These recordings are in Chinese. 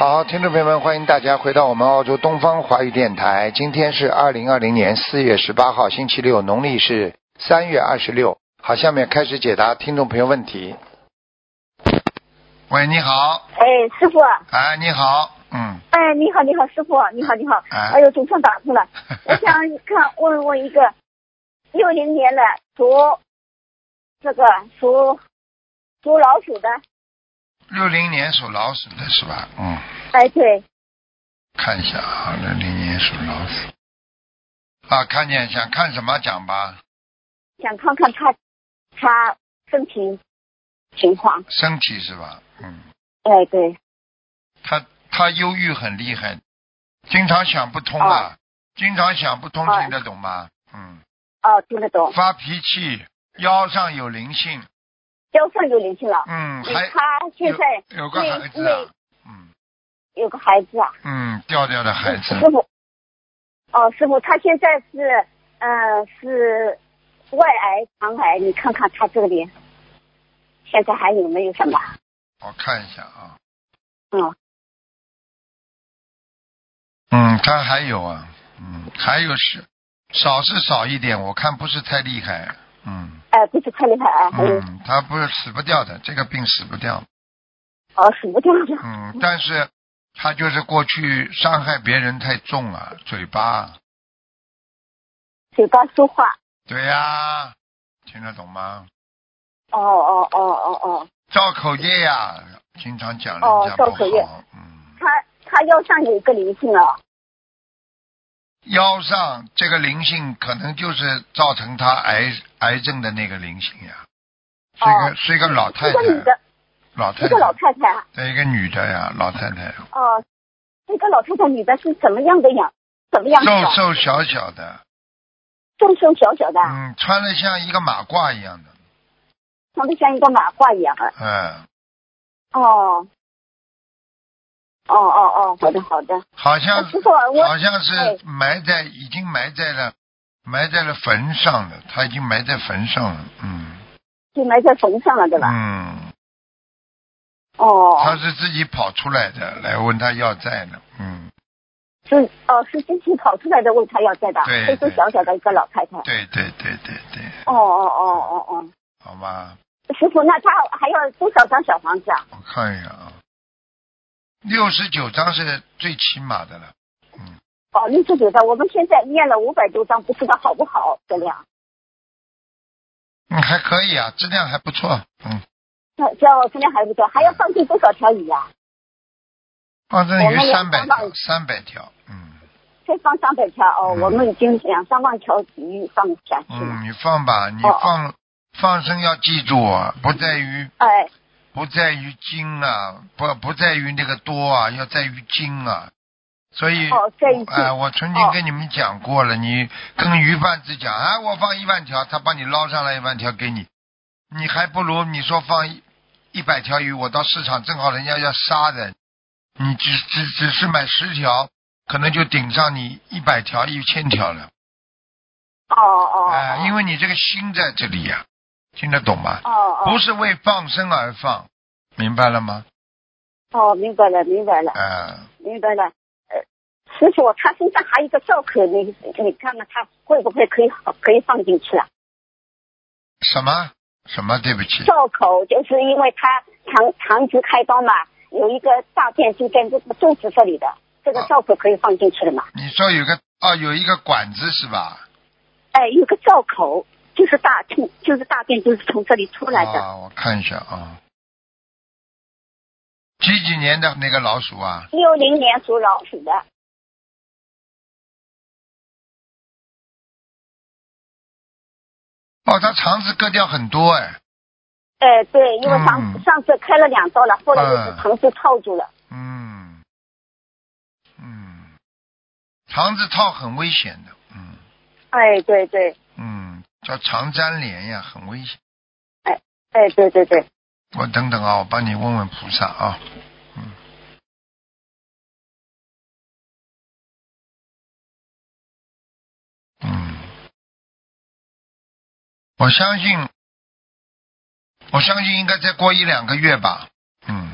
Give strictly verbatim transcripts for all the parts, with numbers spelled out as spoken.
好，听众朋友们，欢迎大家回到我们澳洲东方华语电台。今天是二零二零年四月十八号，星期六，农历是三月二十六。好，下面开始解答听众朋友问题。喂，你好。 哎，师傅。 哎，你好。嗯。 哎，你好，你好，师傅，你好，你好。 哎。 哎呦，总算打通了。我想看问问一个六零年的属这个属属老鼠的。 六零年属老鼠的是吧？嗯。 哎，对。 看一下啊，六零年属老鼠。啊，看见，想看什么讲吧？ 想看看他他身体情况。 身体是吧？嗯。 哎，对。 他他忧郁很厉害，经常想不通啊，哦、经常想不通，听得懂吗？嗯。 哦，听得懂。 发脾气，腰上有灵性。 腰上有灵性了。 嗯，还他现在有, 有个孩子啊。嗯。 有个孩子啊。 嗯，掉掉的孩子。 师傅。哦，师傅，他现在是呃是外癌、肠癌，你看看他这里现在还有没有什么？ 我看一下啊。 嗯。 嗯，他还有啊，嗯，还有是少是少一点，我看不是太厉害，嗯。 哎，不是太厉害啊。 嗯，他不是死不掉的，这个病死不掉。 哦，死不掉的。 嗯，但是他就是过去伤害别人太重了，嘴巴。 嘴巴说话。 对呀、啊，听得懂吗？ 哦哦哦哦哦。 造口业呀，经常讲人家不好。哦，造口业。嗯。 他他腰上有一个灵性啊。 腰上这个灵性可能就是造成他癌癌症的那个灵性呀，是一个、哦、是一个老太太， 一个女的， 老太太， 一个老太太， 对，一个女的呀，老太太。 哦，这个老太太女的是怎么样的样？怎么样的？ 瘦瘦小小的， 瘦瘦小小的， 嗯，穿的像一个马褂一样的， 穿的像一个马褂一样的， 嗯， 哦。哦哦哦，好的好的。 好像师傅，我好像是埋在、哎、已经埋在了埋在了坟上了，他已经埋在坟上了，嗯。 就埋在坟上了，对吧？ 嗯。 哦。 他是自己跑出来的，来问他要债的，嗯。 是哦，是自己跑出来的问他要债的， 对， 瘦瘦小小的一个老太太。 对对对对对。 哦哦哦哦哦。 好吧。 师傅，那他还要多少张小房子啊？ 我看一下啊。六十九张是最起码的了，嗯。 哦，六十九张，我们现在念了五百多张，不知道好不好质量？ 嗯，还可以啊，质量还不错，嗯。 叫质量还不错，还要放进多少条鱼啊？ 放进鱼三百条，三百条，嗯。 再放三百条哦、嗯，我们已经两三万条鱼放下去了。 嗯，你放吧，你放、哦、放生要记住啊，不在于哎。 不在于精啊，不不在于那个多啊，要在于精啊。所以， 哦，在于精。 哎、呃，我曾经跟你们讲过了，哦、你跟鱼贩子讲，啊，我放一万条，他帮你捞上来一万条给你，你还不如你说放一一百条鱼，我到市场正好人家要杀的，你只只只是买十条，可能就顶上你一百条、一千条了。 哦哦。 哎、呃，因为你这个心在这里呀、啊。听得懂吗？ 哦哦， 不是为放生而放，明白了吗？ 哦，明白了，明白了。 嗯， 明白了。呃，师傅，他身上还有一个罩口，你你看看他会不会可以可以放进去了？ 什么什么？对不起。 罩口就是因为他肠肠子开刀嘛，有一个大便就在这个肚子这里的，这个罩口可以放进去了吗？ 你说有个哦，有一个管子是吧？ 哎，有个罩口。就是大就是大便就是从这里出来的。 啊，我看一下啊。几几年的那个老鼠啊？ 六零年属老鼠的。 哦，他肠子割掉很多哎。 哎，对，因为上、嗯、上次开了两刀了，后来就是肠子套住了。 嗯。嗯。肠子套很危险的，嗯。 哎，对对。 嗯。叫肠粘连呀，很危险。 哎哎，对对对。 我等等啊，我帮你问问菩萨啊。嗯。嗯。我相信，我相信应该再过一两个月吧。嗯。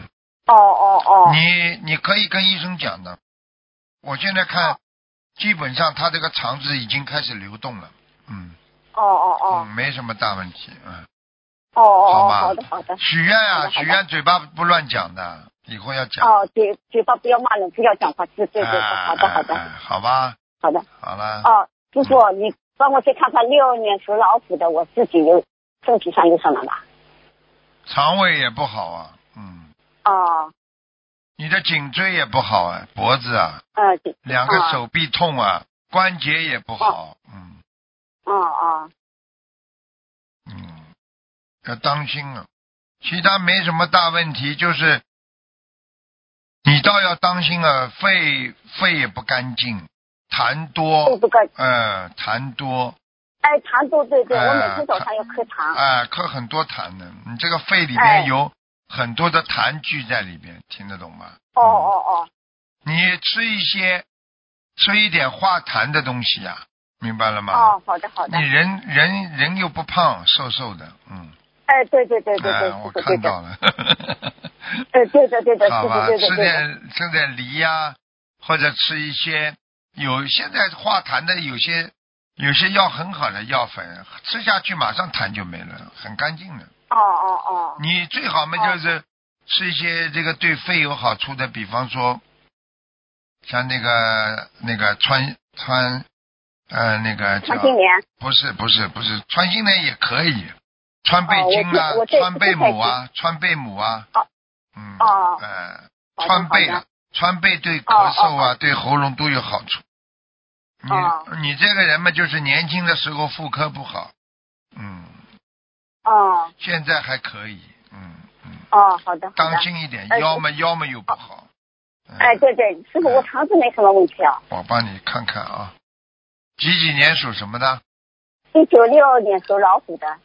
哦哦哦。 你你可以跟医生讲的。我现在看， 哦基本上他这个肠子已经开始流动了。嗯。 哦哦哦。 嗯，没什么大问题。嗯。 哦哦哦， 好吧。 好的好的。 许愿啊， 好的好的许愿嘴巴不乱讲的，以后要讲。 哦，嘴嘴巴不要骂人，不要讲话，对对对， 哎好的好的。 哎哎好吧。 好的。 好了。 哦，师傅，你帮我去看看六年属老虎的，我自己有身体上有什么吧？ 肠胃也不好啊。嗯。 哦。 你的颈椎也不好啊，脖子啊。 呃。 两个手臂痛啊，关节也不好。嗯。 哦哦。 嗯，要当心啊。其他没什么大问题，就是你倒要当心啊，肺肺也不干净，痰多。 肺不干净。 嗯，痰多。 哎，痰多，对对， 呃、 我每天早上要喝痰。 哎、呃，喝很多痰的，你这个肺里哎面有很多的痰聚在里边，听得懂吗？ 哦哦哦。 你吃一些，吃一点化痰的东西呀、啊，明白了吗？ 哦，好的好的。 你人人人又不胖，瘦瘦的，嗯。 哎，对对对对对， 哎，我看到了。 哎，对的对的， 好吧， 对的对的。 吃点吃点梨呀、啊，或者吃一些有现在化痰的有些有些药很好的药粉，吃下去马上痰就没了，很干净的。 哦哦哦。 你最好嘛就是吃一些这个对肺有好处的，比方说像那个那个川川呃那个叫川心莲。 不是不是不是川心莲也可以。川贝精啊， 哦、 川贝母啊，川贝母啊。 哦。 嗯。 哦。 呃，川贝啊，川贝对咳嗽啊，对喉咙都有好处。你、 哦、 你这个人嘛，就是年轻的时候妇科不好。嗯。 哦。 现在还可以。嗯嗯。 哦，好的。 当心一点，腰嘛腰嘛又不好。 嗯、哎，对对，师傅，我肠子没什么问题啊。 我帮你看看啊，几几年属什么的？ 一九六二年属老虎的。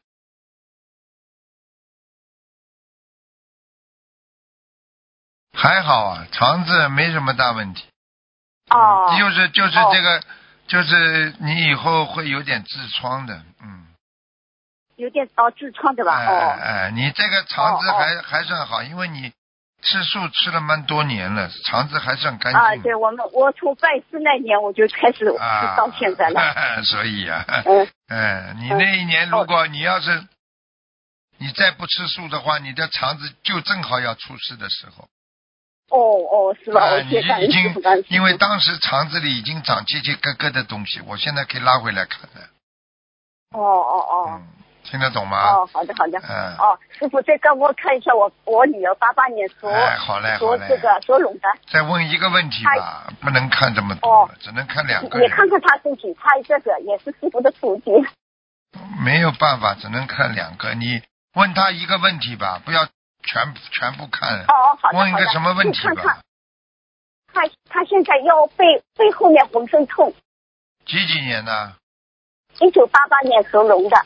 还好啊，肠子没什么大问题。 哦。 就是就是这个、哦，就是你以后会有点痔疮的，嗯。 有点到痔疮对吧？ 哎哦。 哎，你这个肠子还、 哦、 还算好，因为你吃素吃了蛮多年了，肠子还算干净。 啊，对，我们我从拜师那年我就开始吃到现在了。 啊、所以啊， 嗯， 哎，你那一年如果你要是你再不吃素的话，你的肠子就正好要出事的时候。 哦哦，是吧？ 啊、 我你已经感因为当时肠子里已经长结结咯咯的东西，我现在可以拉回来看的。 哦哦哦。 嗯，听得懂吗？ 哦，好的好的。 嗯。 哦，师傅再帮我看一下我我女儿八八年属哎，好嘞好嘞。 属这个属龙的。 再问一个问题吧，不能看这么多， 哦、 只能看两个人。你看看她身体，她这个也是师傅的徒弟。 没有办法，只能看两个。你问他一个问题吧，不要全全部看。 哦，好的。 问一个什么问题吧？ 看看他他现在腰背背后面浑身痛。 几几年的？ 一九八八年属龙的。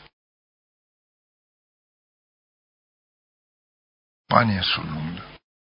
八年属龙的。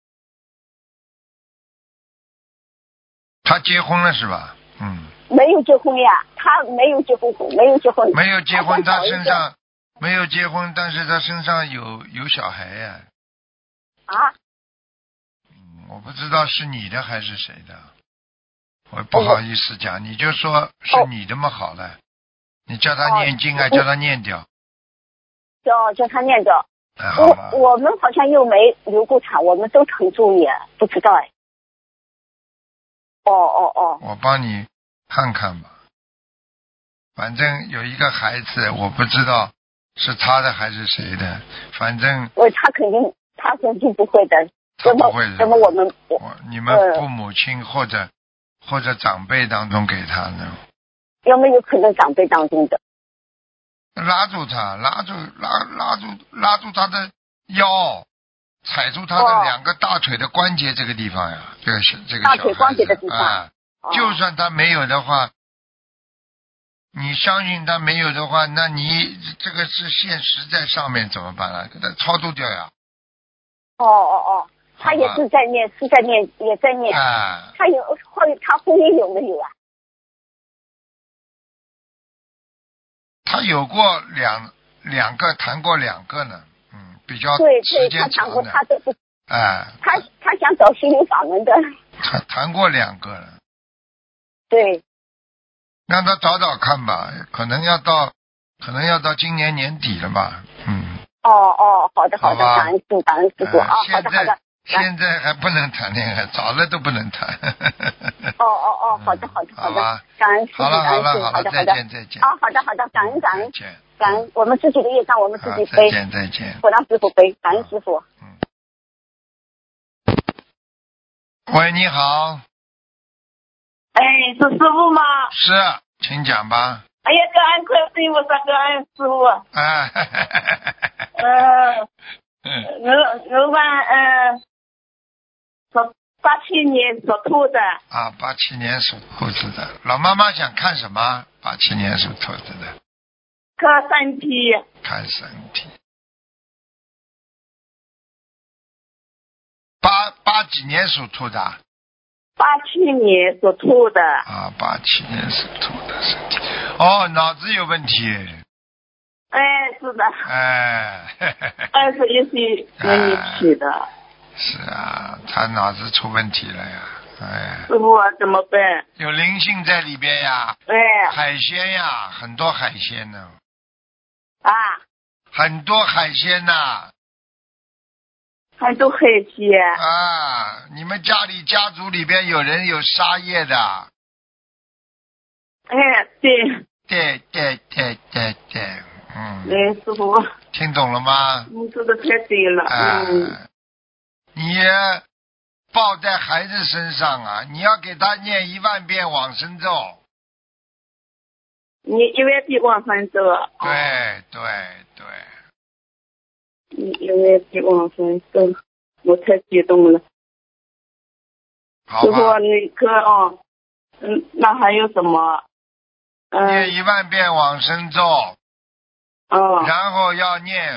他结婚了是吧？嗯。 没有结婚呀，他没有结婚，没有结婚。 没有结婚，他身上没有结婚，但是他身上有有小孩呀。 啊？ 嗯，我不知道是你的还是谁的，我不好意思讲，哦、你就说是你的嘛好了，哦、你叫他念经啊，哦、叫他念掉。 叫叫他念掉。 哎，好了。 我我们好像又没流过产，我们都很注意，不知道哎。哦哦哦。 我帮你看看吧，反正有一个孩子，我不知道是他的还是谁的，反正。 我他肯定他肯定不会的。 他不会的。 怎么我们我你们父母亲或者、呃、或者长辈当中给他的？ 有没有可能长辈当中的？ 拉住他，拉住拉拉住拉住他的腰，踩住他的两个大腿的关节这个地方呀，哦、这个这个小孩子大腿关节的地方啊。就算他没有的话，你相信他没有的话，那你这个是现实在上面怎么办呢？给他超度掉呀。 哦哦哦，他也是在念，是在念，也在念。 啊。 他有后他婚姻有没有啊？ 他有过两两个，谈过两个呢，嗯，比较对时间长的。 对，他谈过，他都不哎， 他他想走心灵法门的。 谈谈过两个了。 对。 让他找找看吧，可能要到，可能要到今年年底了吧。嗯。 哦哦，好的好的， 好感恩师感恩师傅啊，好的好的。 现在还不能谈恋爱，早了都不能谈。 哦哦哦，好的好的好的，感恩师傅， 好了好了好的好的， 再见再见。 啊，好的好的，感恩感恩再见， 感恩，我们自己的业障我们自己背。 再见再见， 不让师傅背，感恩师傅。 嗯。喂，你好。 哎，是师傅吗？ 是，请讲吧。 哎呀，感恩观世音菩萨，感恩师傅。 啊。 嗯。嗯。楼楼板嗯。说八七年属兔的。 啊，八七年属兔子的，老妈妈想看什么？八七年属兔子的。 看身体。 看身体。八八几年属兔的？ 八七年属兔的。 啊，八七年属兔的身体。哦，脑子有问题。 哎，是的。 哎。 二十一岁年你起的。 哎是啊，他脑子出问题了呀，哎。 师傅啊，怎么办？ 有灵性在里边呀。 哎。 海鲜呀，很多海鲜呢。 啊。 很多海鲜呐。 很多海鲜。 啊，你们家里家族里边有人有杀业的。 哎，对。 对对对对对，嗯。 哎，师傅。 听懂了吗？ 你说的太对了。 啊、 嗯。 你抱在孩子身上啊，你要给他念一万遍往生咒。 你一万遍往生咒。 对对对。 你一万遍往生咒，我太激动了。 好吧。 师傅，你可哦，嗯，那还有什么？嗯。 念一万遍往生咒。 哦。 然后要念。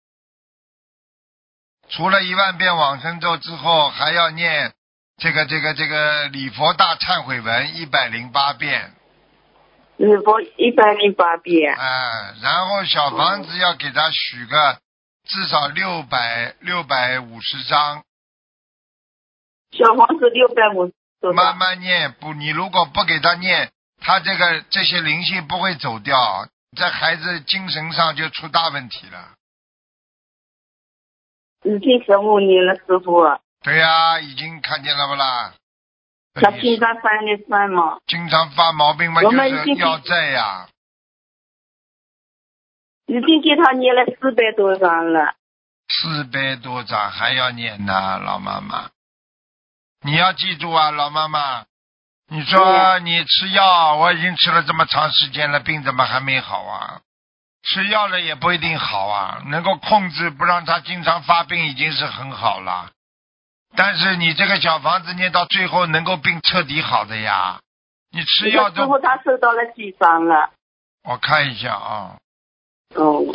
除了一万遍往生咒之后，还要念这个这个这个礼佛大忏悔文一百零八遍。 礼佛一百零八遍。 啊，然后小房子要给他许个至少六百六百五十张。 小房子六百五十。 慢慢念，不，你如果不给他念，他这个这些灵性不会走掉，这孩子精神上就出大问题了。 已经十五年了，师傅。 对呀、啊，已经看见了不啦？ 他经常犯的犯嘛。 经常发毛病嘛，就是要债呀。 已经给他念了四百多张了。 四百多张还要念呢，老妈妈。你要记住啊，老妈妈。你说你吃药，我已经吃了这么长时间了，病怎么还没好啊？吃药了也不一定好啊，能够控制不让他经常发病已经是很好了。但是你这个小房子念到最后能够病彻底好的呀，你吃药都。 师傅他收到了几张了？ 我看一下啊。 哦。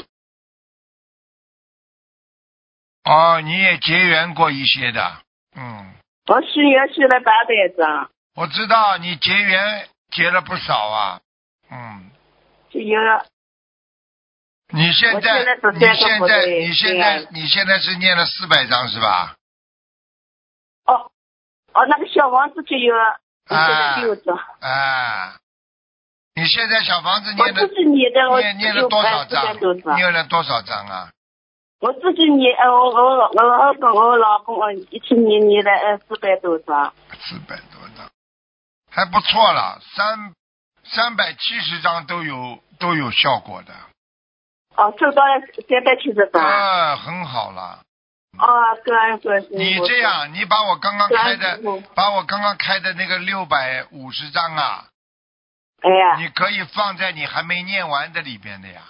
哦，你也结缘过一些的，嗯。 我许愿许了八百张。 我知道你结缘结了不少啊，嗯。 就有了。 你现在，你现在，你现在，你现在是念了四百张是吧？ 哦，哦，那个小房子就有现在六张。 啊，你现在小房子念的， 我自己念的，我念念了多少张？念了多少张啊？ 我自己念，呃，我我我我跟我老公我一起念念了呃四百多张。 四百多张，还不错了，三三百七十张都有都有效果的。 哦，收到了三百七十张。 啊，很好了。 啊，感恩观世音菩萨。 你这样，你把我刚刚开的，把我刚刚开的那个六百五十张啊， 哎呀， 你可以放在你还没念完的里边的呀。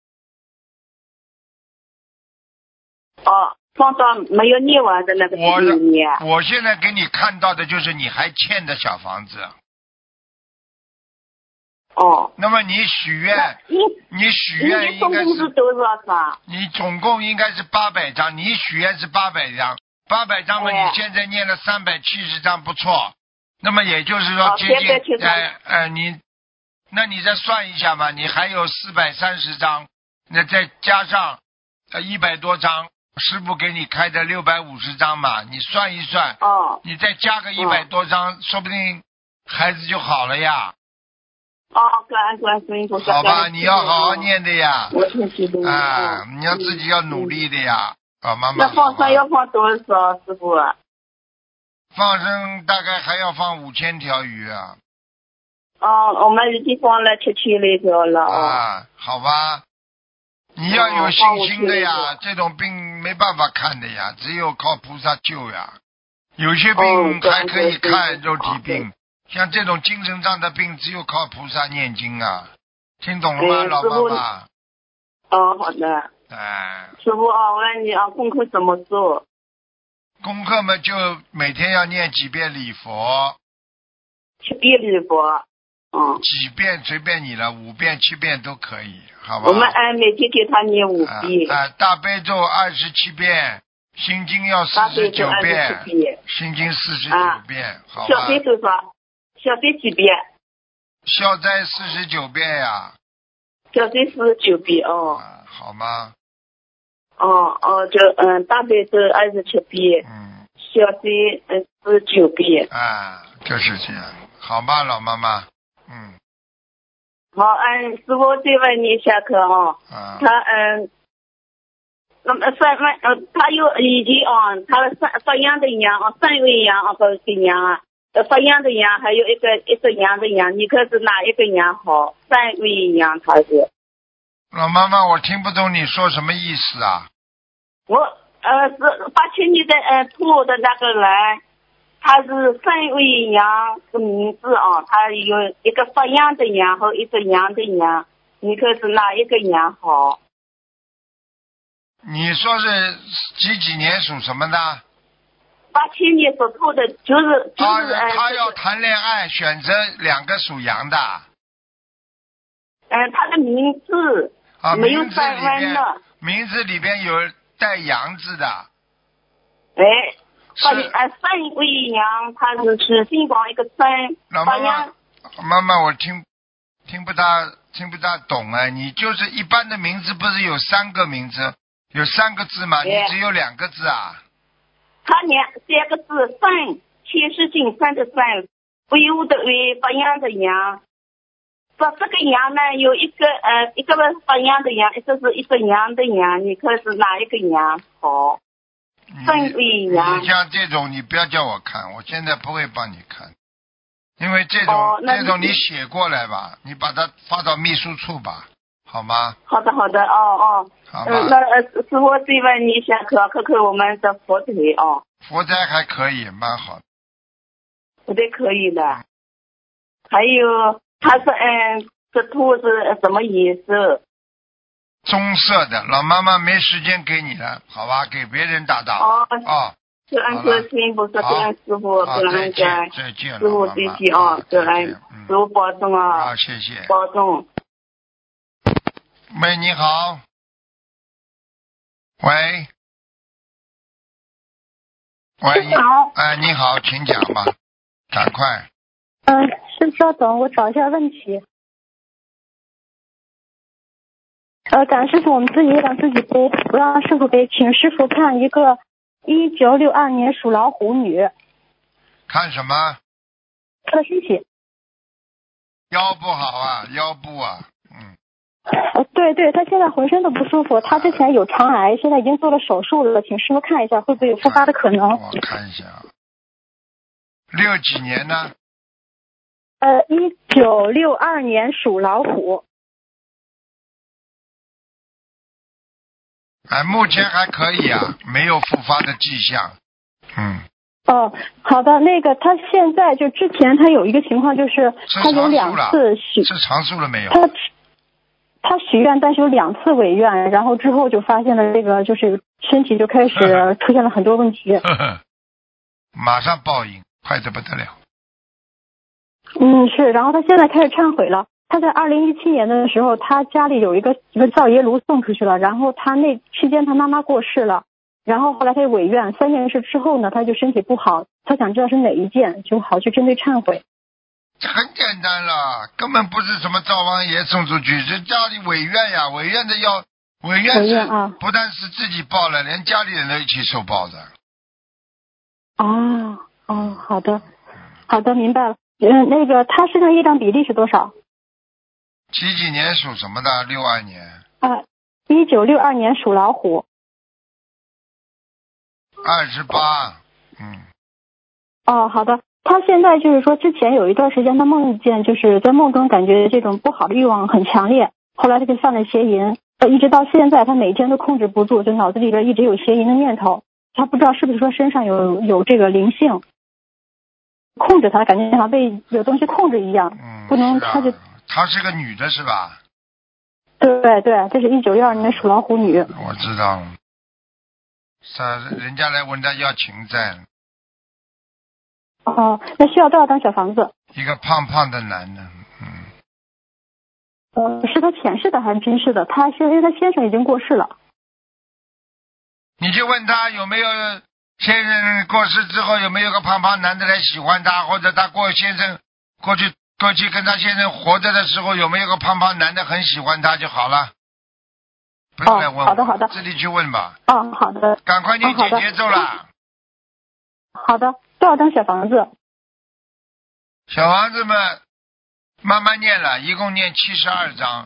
哦，放到没有念完的那个里面。 我我现在给你看到的就是你还欠的小房子。 哦。 那么你许愿，你你许愿应该是总共是多少张？ 你总共应该是八百张，你许愿是八百张，八百张嘛，你现在念了三百七十张，不错。那么也就是说接近，哎呃你，那你再算一下嘛，你还有四百三十张，那再加上呃一百多张， 师傅给你开的六百五十张嘛，你算一算， 哦你再加个一百多张，说不定孩子就好了呀。 哦，感恩观世音菩萨。 好吧，你要好好念的呀。 我挺激动的。 啊， 嗯你要自己要努力的呀。啊，妈妈。 那放生要放多少，师傅？ 放生大概还要放五千条鱼啊。 哦，我们已经放了七千来条了。 啊，好吧。你要有信心的呀，这种病没办法看的呀，只有靠菩萨救呀。有些病还可以看，肉体病，像这种精神上的病，只有靠菩萨念经啊。听懂了吗，老妈妈？ 哦，好的。 哎。 师傅啊，我问你啊，功课怎么做？ 功课嘛，就每天要念几遍礼佛。 七遍礼佛。嗯。 几遍随便你了，五遍、七遍都可以，好吧？ 我们按每天给他念五遍。 啊，啊大悲咒二十七遍，心经要四十九遍，心经四十九遍，啊、好吧？ 小悲多少？小悲几遍？ 消灾四十九遍呀。 小悲四十九遍哦、 啊。好吗？ 哦哦，就嗯，大悲咒二十七遍。 嗯。 小悲嗯四十九遍。 啊，就是这样，好吧，老妈妈。嗯， 好，嗯，师傅再问你一下课哦。 啊。 他嗯，那么三万呃，他有以前哦，他三发羊的羊哦，三位羊哦，不是羊啊，呃，发羊的羊，还有一个一只羊的羊，你看是哪一个羊好？三位羊他是。 老妈妈，我听不懂你说什么意思啊？ 我呃是八七年的呃兔的那个人。他是三位羊的名字啊，他有一个发羊的羊和一个羊的羊，你看是哪一个羊好？ 你说是几几年属什么的？ 八七年属兔的，就是就是、 啊、他要谈恋爱，选择两个属羊的。 嗯、呃，他的名字啊， 没有三弯的。 名字里边有带羊字的。 哎。发呃三位羊，他是是姓王一个三。 老妈妈，妈妈我听听不大听不大懂啊！你就是一般的名字，不是有三个名字，有三个字吗？你只有两个字啊？ 他两三个字，三千世金三的三，威武的威，发羊的羊。这这个羊呢，有一个呃一个发羊的羊，一个是一个羊的羊，你看是哪一个羊好？ 你, 你像这种你不要叫我看，我现在不会帮你看，因为这种、哦、这种你写过来吧，你把它发到秘书处吧，好吗？ 好的好的，哦哦， 好吧。 嗯，那呃师傅再问你一下，可看看我们的佛台哦。 佛台还可以，蛮好的。 佛台可以的，嗯、还有它是嗯，这兔是什么颜色？ 棕色的，老妈妈没时间给你了，好吧，给别人打打。 哦哦， 感恩观世音菩萨，感恩师傅，感恩感再见， 师傅再见啊，感恩师傅保重啊， 好，谢谢， 保重。 喂，你好，喂，喂， 你好， 哎，你好，请讲吧，赶快。 嗯、呃，是稍等，我找一下问题。呃，感恩师傅，我们自己让自己背，不让师傅背，请师傅看一个一九六二年属老虎女。 看什么？ 她的身体。 腰不好啊，腰部啊，嗯。 呃，对对，她现在浑身都不舒服，她之前有肠癌，现在已经做了手术了，请师傅看一下会不会有复发的可能。 我看一下，六几年呢？ 呃，一九六二年属老虎。 哎，目前还可以啊，没有复发的迹象。嗯。 哦，好的，那个他现在就之前他有一个情况，就是他有两次许是长寿了没有？ 他他许愿，但是有两次违愿，然后之后就发现了这个，就是身体就开始出现了很多问题。 呵呵马上报应，快得不得了。 嗯，是，然后他现在开始忏悔了。他在二零一七年的时候，他家里有一个一个灶爷炉送出去了，然后他那期间他妈妈过世了，然后后来他就违愿，三件事之后呢，他就身体不好，他想知道是哪一件，就好去针对忏悔。 这很简单了，根本不是什么灶王爷送出去，是家里违愿呀，违愿的要违愿违是愿啊不但是自己报了，连家里人都一起受报的。 哦哦，好的好的，明白了。嗯，那个他身上业障比例是多少？ 几几年属什么的？六二年。 啊，一九六二年属老虎。 二十八。嗯。 哦，好的。他现在就是说，之前有一段时间，他梦见就是在梦中感觉这种不好的欲望很强烈，后来他就犯了邪淫，呃，一直到现在，他每天都控制不住，就脑子里边一直有邪淫的念头。他不知道是不是说身上有有这个灵性控制他，感觉好像被有东西控制一样， 嗯， 不能， 是啊、 他就她是个女的是吧？ 对对，这是一九六二年属老虎女。 我知道，他人家来问他要情债， 哦，那需要多少张小房子？ 一个胖胖的男的，嗯， 呃，是他前世的还是今世的？他现因为他先生已经过世了。 你就问他有没有先生过世之后有没有个胖胖男的来喜欢他，或者他过先生过去过去跟他先生活着的时候有没有个胖胖男的很喜欢他就好了，不用来问我、 哦、好的好的， 自己去问吧。 哦，好的， 赶快念解节奏了、 哦。好的，多少张小房子？ 小房子们慢慢念了，一共念七十二章。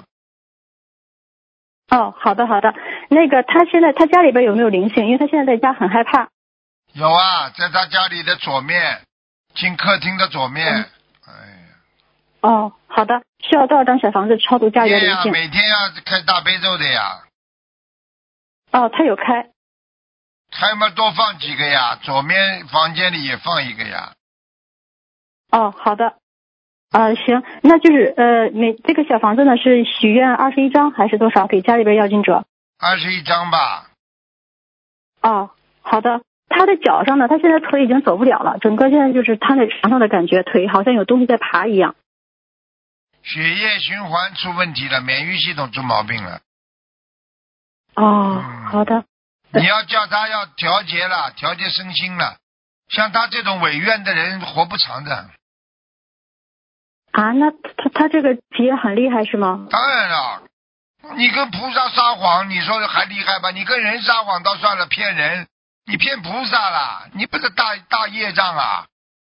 哦，好的好的。那个他现在他家里边有没有灵性？因为他现在在家很害怕。 有啊，在他家里的左面，进客厅的左面。嗯、哎呀。 哦，好的。需要多少张小房子超度家里的灵性？ 每天要开大悲咒的呀。 哦，他有开。 开嘛，多放几个呀，左面房间里也放一个呀。 哦，好的。啊、呃，行，那就是呃，每这个小房子呢是许愿二十一张还是多少？给家里边要经者。 二十一张吧。 哦，好的。他的脚上呢，他现在腿已经走不了了，整个现在就是瘫在床上的感觉，腿好像有东西在爬一样。 血液循环出问题了，免疫系统出毛病了。 哦， 嗯、 好的。 你要叫他要调节了，调节身心了。像他这种违愿的人活不长的。 啊，那他他这个结很厉害是吗？ 当然了，你跟菩萨撒谎，你说还厉害吧？你跟人撒谎倒算了，骗人，你骗菩萨了，你不是大大业障啊？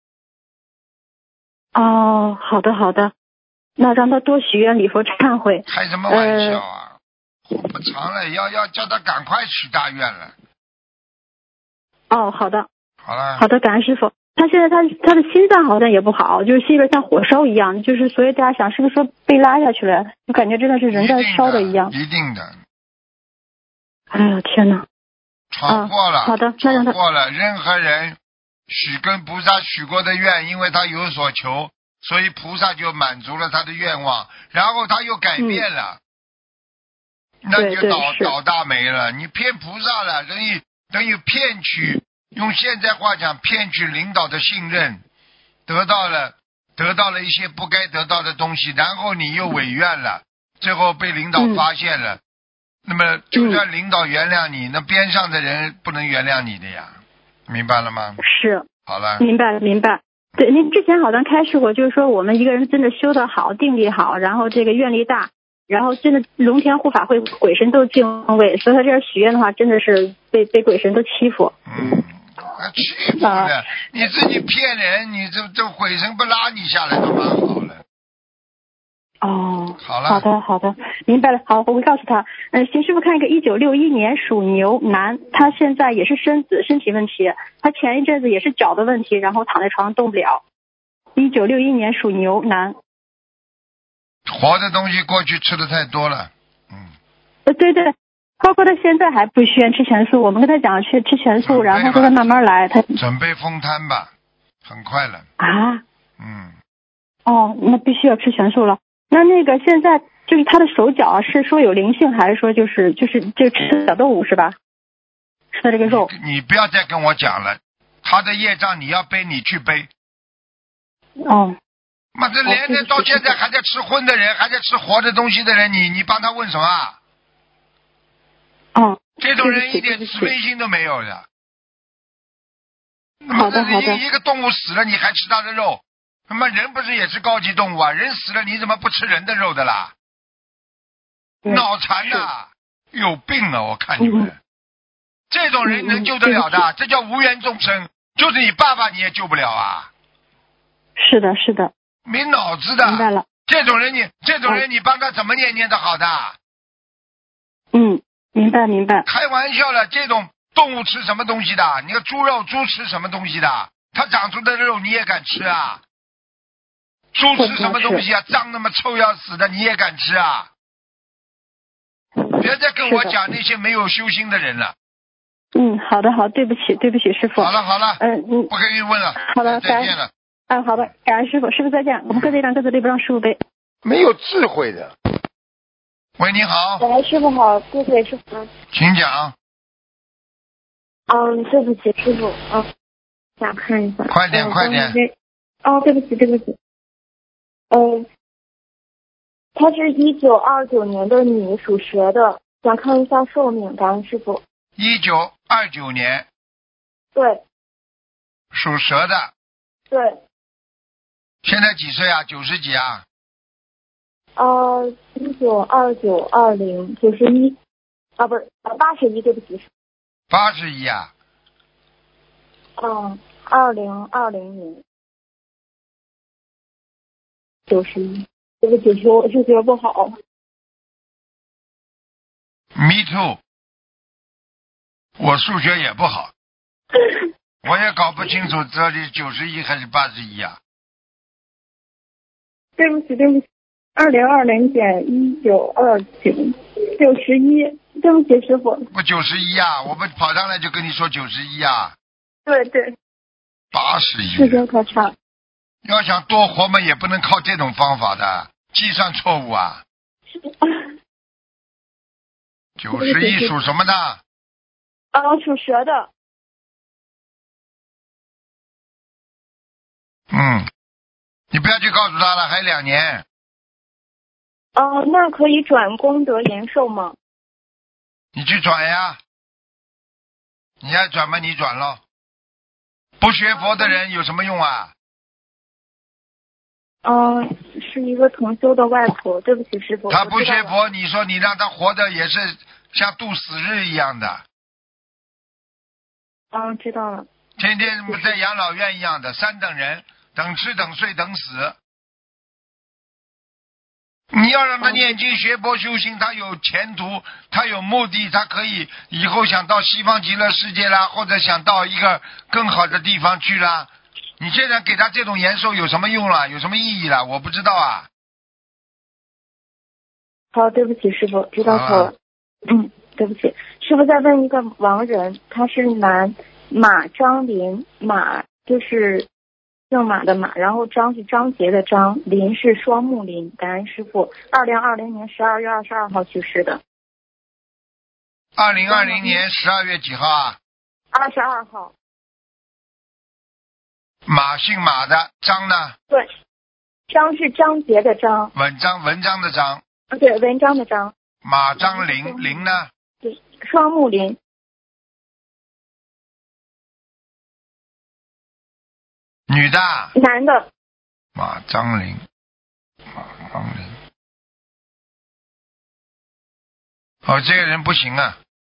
哦，好的好的，那让他多许愿礼佛忏悔。 开什么玩笑啊！活、呃、不长了，要要叫他赶快许大愿了。 哦，好的。 好了。 好的，感恩师傅。他现在他他的心脏好像也不好，就是心里边像火烧一样，就是所以大家想是不是说被拉下去了？就感觉真的是人在烧的一样。 一定的。 哎呀天哪！ 闯祸了。 啊、好的，那让他闯祸了。任何人许跟菩萨许过的愿，因为他有所求，所以菩萨就满足了他的愿望，然后他又改变了，嗯、那就倒倒大霉了。你骗菩萨了，等于等于骗取。用现在话讲，骗取领导的信任，得到了得到了一些不该得到的东西，然后你又违愿了，最后被领导发现了，嗯、那么就算领导原谅你，那边上的人不能原谅你的呀，明白了吗？ 是。 好了。 明白明白。对，您之前好像开示过，就是说我们一个人真的修得好，定力好，然后这个愿力大，然后真的龙天护法会鬼神都敬畏，所以他这样许愿的话，真的是被被鬼神都欺负。 嗯。欺负的，你自己骗人，你这这鬼神不拉你下来都蛮好了。 哦， 好了， 好的好的，明白了。好，我会告诉他。嗯，邢师傅看一个一九六一年属牛男，他现在也是身子身体问题，他前一阵子也是脚的问题，然后躺在床上动不了。一九六一年属牛男。 活的东西过去吃的太多了，嗯。 呃，对对。包括他现在还不许愿吃全素，我们跟他讲去吃全素，然后说他慢慢来。他准备封摊吧，很快了。 啊？ 嗯。 哦，那必须要吃全素了。那那个现在就是他的手脚啊，是说有灵性，还是说就是就是就吃小动物是吧？吃的这个肉。 你, 你不要再跟我讲了，他的业障你要背，你去背。 哦。 妈这连着到现在还在吃荤的人，还在吃活的东西的人，你你帮他问什么？ 哦， 这种人一点慈悲心都没有的。 好的好的。 一个动物死了，你还吃它的肉？那么人不是也是高级动物啊？人死了，你怎么不吃人的肉的啦？脑残呐、啊！ 有病啊！我看你们、 嗯、 这种人能救得了的、嗯、这叫无缘众生，就是你爸爸你也救不了啊！ 是的是的， 没脑子的。 明白了。 这种人你这种人你帮他怎么念念得好的？ 嗯，明白明白。 开玩笑了，这种动物吃什么东西的？你个猪肉，猪吃什么东西的？它长出的肉你也敢吃啊？猪吃什么东西啊？脏那么臭要死的你也敢吃啊？别再跟我讲那些没有修心的人了。 嗯，好的好，对不起对不起师傅。 好了好了， 嗯嗯， 不跟你问了。 好的， 再见了。 啊，好的，感恩师傅，师傅再见。我们各自一张，各自背不让师傅背。 没有智慧的。喂，你好。 喂，师傅好，对不起师傅。 请讲。 嗯，对不起师傅，嗯，想看一下。 快点、嗯、快点。 哦，对不起对不起。嗯，她是一九二九年的女，属蛇的，想看一下寿命，感恩师傅。 一九二九年。 对。 属蛇的。 对。 现在几岁啊？九十几啊？ 呃，一九二九二零九十一，啊不是呃八十一，对不起。 八十一啊？ 嗯，二零二零年九十一，对不起，我数学不好。 Me too， 我数学也不好，我也搞不清楚这里九十一还是八十一啊？ 对不起，对不起，二零二零减一九二九，九十一，对不起，师傅。 我九十一啊，我不跑上来就跟你说九十一啊。 对对。 八十一。 时间可长。 要想多活嘛，也不能靠这种方法的，计算错误啊。九十一属什么的？ 啊，属蛇的。 嗯。你不要去告诉他了，还有两年。 哦、呃，那可以转功德延寿吗？ 你去转呀，你要转嘛，你转咯。不学佛的人有什么用啊？ 嗯、呃，是一个同修的外婆，对不起师傅。 他不学佛，你说你让他活的也是像度死日一样的。 嗯，知道了。 天天在养老院一样的，三等人。等吃等睡等死，你要让他念经学佛修行，他有前途，他有目的，他可以以后想到西方极乐世界啦，或者想到一个更好的地方去啦。你现在给他这种延寿有什么用了？有什么意义了？我不知道啊。 好，对不起师傅，知道错了。嗯，对不起，师傅再问一个亡人，他是男，马张林，马就是姓马的马，然后张是张杰的张，林是双木林，感恩师傅。二零二零年十二月二十二号去世的。 二零二零年十二月几号啊？ 二十二号。 马姓马的，张呢？ 对，张是张杰的张。 文章文章的章。 对，文章的章。 马张林，林呢？ 对，双木林。 女的。 男的。 马张林，马张林。哦，这个人不行啊。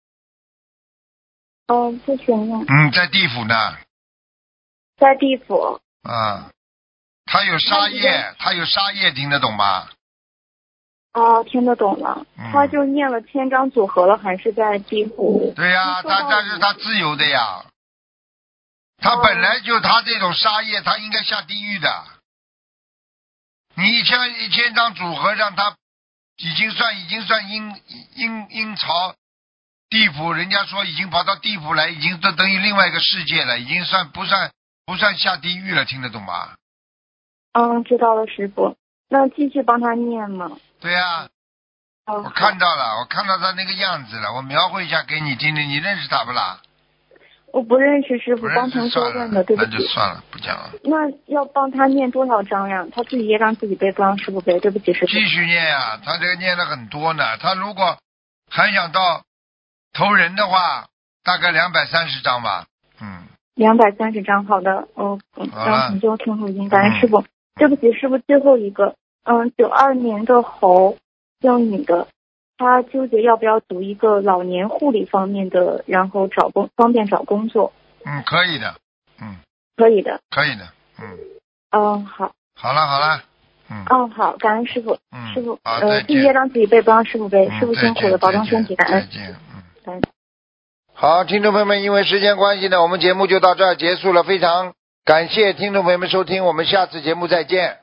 哦，不行啊。 嗯，在地府呢。 在地府。 啊，他有杀业，他有杀业，听得懂吗？ 哦，听得懂了。 嗯、 他就念了千张组合了，还是在地府。 对呀、啊，他但是他自由的呀。他本来就他这种杀业，他应该下地狱的。你一千一千张组合让他已经算已经算阴阴阴曹地府，人家说已经跑到地府来，已经都等于另外一个世界了，已经算不算不算下地狱了，听得懂吗？ 嗯，知道了，师傅。那继续帮他念吗？ 对呀、啊， 哦、 我看到了，我看到他那个样子了，我描绘一下给你听听，你认识他不啦？ 我不认识师傅，帮同学问的，对不起。 那就算了，不讲了。 那要帮他念多少章呀？他自己也让自己背，不让师傅背，对不起师傅。 继续念呀、啊，他这个念了很多呢。他如果还想到投人的话，大概两百三十章吧。嗯。 两百三十章，好的，哦，让同学听录音，感恩师傅。 嗯、 对不起师傅，最后一个，嗯，九二年的猴，姓女的， 他纠结要不要读一个老年护理方面的，然后找工方便找工作。 嗯，可以的，嗯， 可以的， 可以的，嗯。 嗯，好。 好了好了，嗯。 哦，好，感恩师傅。 嗯。 师傅， 好， 呃，自己业障自己背，不让师傅背。师傅辛苦了，保重身体，感恩。 再见，嗯。 感恩。 好，听众朋友们，因为时间关系呢，我们节目就到这儿结束了。非常感谢听众朋友们收听，我们下次节目再见。